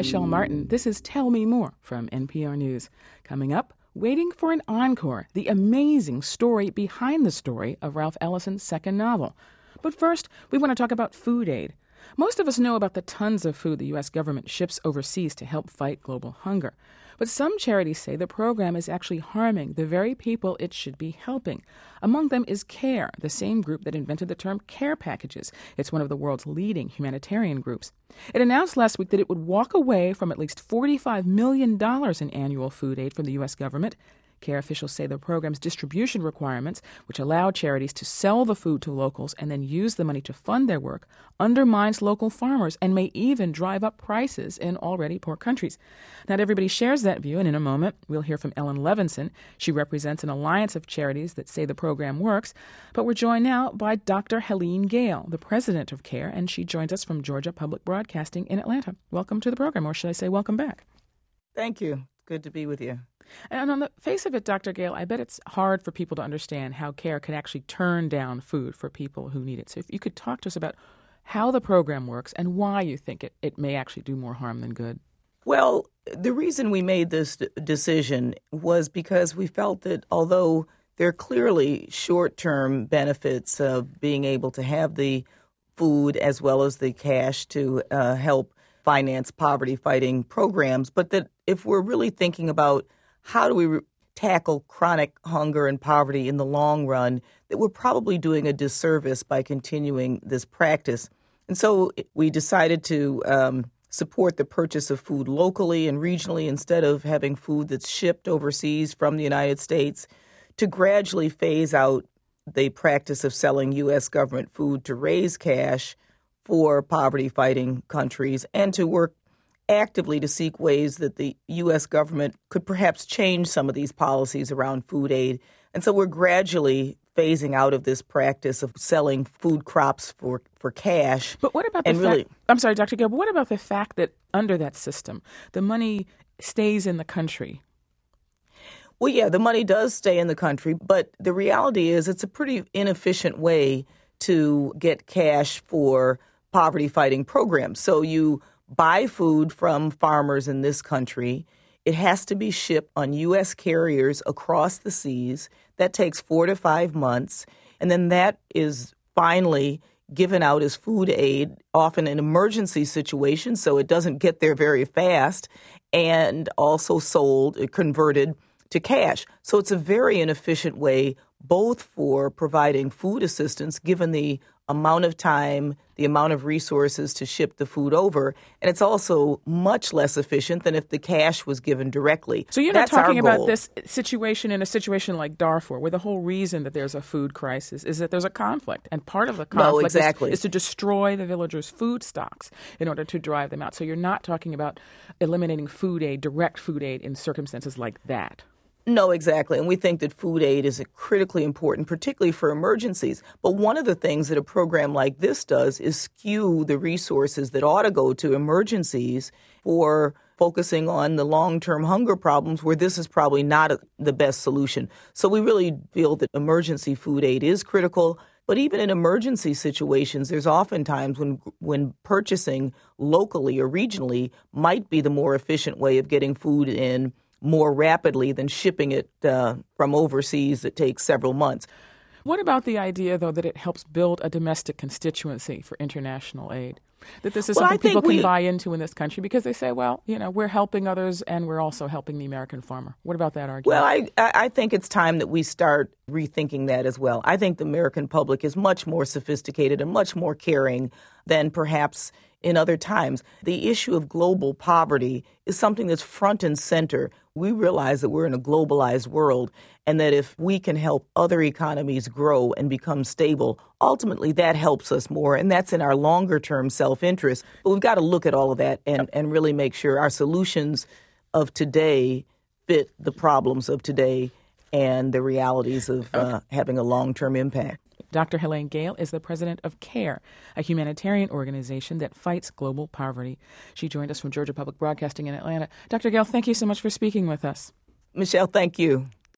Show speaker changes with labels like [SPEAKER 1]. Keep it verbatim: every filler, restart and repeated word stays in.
[SPEAKER 1] Michelle Martin. This is Tell Me More from N P R News. Coming up, Waiting for an Encore, the amazing story behind the story of Ralph Ellison's second novel. But first, we want to talk about food aid. Most of us know about the tons of food the U S government ships overseas to help fight global hunger. But some charities say the program is actually harming the very people it should be helping. Among them is CARE, the same group that invented the term care packages. It's one of the world's leading humanitarian groups. It announced last week that it would walk away from at least forty-five million dollars in annual food aid from the U S government. CARE officials say the program's distribution requirements, which allow charities to sell the food to locals and then use the money to fund their work, undermines local farmers and may even drive up prices in already poor countries. Not everybody shares that view, and in a moment we'll hear from Ellen Levinson. She represents an alliance of charities that say the program works. But we're joined now by Doctor Helene Gayle, the president of CARE, and she joins us from Georgia Public Broadcasting in Atlanta. Welcome to the program, or should I say welcome back?
[SPEAKER 2] Thank you. Good to be with you.
[SPEAKER 1] And on the face of it, Doctor Gayle, I bet it's hard for people to understand how CARE can actually turn down food for people who need it. So if you could talk to us about how the program works and why you think it, it may actually do more harm than good.
[SPEAKER 2] Well, the reason we made this decision was because we felt that although there are clearly short-term benefits of being able to have the food as well as the cash to uh, help finance poverty-fighting programs, but that if we're really thinking about how do we re- tackle chronic hunger and poverty in the long run, that we're probably doing a disservice by continuing this practice. And so we decided to um, support the purchase of food locally and regionally instead of having food that's shipped overseas from the United States, to gradually phase out the practice of selling U S government food to raise cash for poverty-fighting countries, and to work actively to seek ways that the U S government could perhaps change some of these policies around food aid. And so we're gradually phasing out of this practice of selling food crops for, for cash.
[SPEAKER 1] But what about the
[SPEAKER 2] and
[SPEAKER 1] fact,
[SPEAKER 2] really,
[SPEAKER 1] I'm sorry, Doctor Gayle, but what about the fact that under that system, the money stays in the country?
[SPEAKER 2] Well, yeah, the money does stay in the country, but the reality is it's a pretty inefficient way to get cash for poverty-fighting programs. So you buy food from farmers in this country. It has to be shipped on U S carriers across the seas. That takes four to five months. And then that is finally given out as food aid, often in emergency situations, so it doesn't get there very fast, and also sold, converted to cash. So it's a very inefficient way both for providing food assistance, given the amount of time, the amount of resources to ship the food over, and it's also much less efficient than if the cash was given directly.
[SPEAKER 1] So you're not
[SPEAKER 2] That's
[SPEAKER 1] talking
[SPEAKER 2] our goal.
[SPEAKER 1] about this situation in a situation like Darfur, where the whole reason that there's a food crisis is that there's a conflict, and part of the conflict
[SPEAKER 2] no, exactly.
[SPEAKER 1] is, is to destroy the villagers' food stocks in order to drive them out. So you're not talking about eliminating food aid, direct food aid, in circumstances like that.
[SPEAKER 2] No, exactly. And we think that food aid is critically important, particularly for emergencies. But one of the things that a program like this does is skew the resources that ought to go to emergencies for focusing on the long-term hunger problems, where this is probably not a, the best solution. So we really feel that emergency food aid is critical. But even in emergency situations, there's often times when when purchasing locally or regionally might be the more efficient way of getting food in more rapidly than shipping it uh, from overseas that takes several months.
[SPEAKER 1] What about the idea, though, that it helps build a domestic constituency for international aid? That this is
[SPEAKER 2] well,
[SPEAKER 1] something people can
[SPEAKER 2] we,
[SPEAKER 1] buy into in this country because they say, well, you know, we're helping others and we're also helping the American farmer. What about that argument?
[SPEAKER 2] Well, I, I think it's time that we start rethinking that as well. I think the American public is much more sophisticated and much more caring than perhaps in other times. The issue of global poverty is something that's front and center. We realize that we're in a globalized world, and that if we can help other economies grow and become stable, ultimately that helps us more, and that's in our longer-term self-interest. But we've got to look at all of that and, and really make sure our solutions of today fit the problems of today and the realities of uh, having a long-term impact.
[SPEAKER 1] Doctor Helene Gayle is the president of CARE, a humanitarian organization that fights global poverty. She joined us from Georgia Public Broadcasting in Atlanta. Doctor Gayle, thank you so much for speaking with us.
[SPEAKER 2] Michelle, thank you.